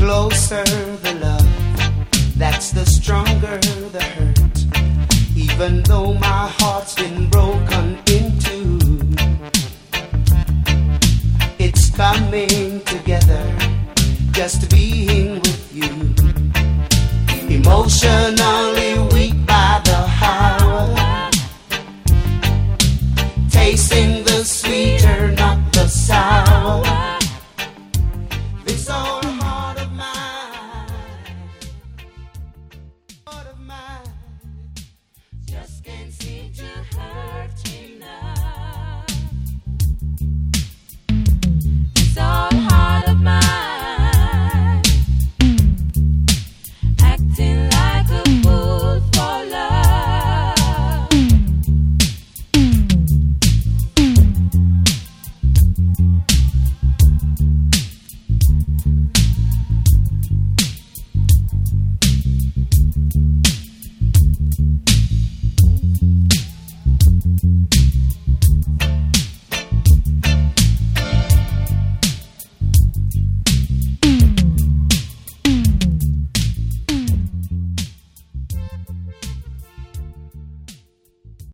closer the love, that's the stronger the hurt. Even though my heart's been broken in two, it's coming together just to be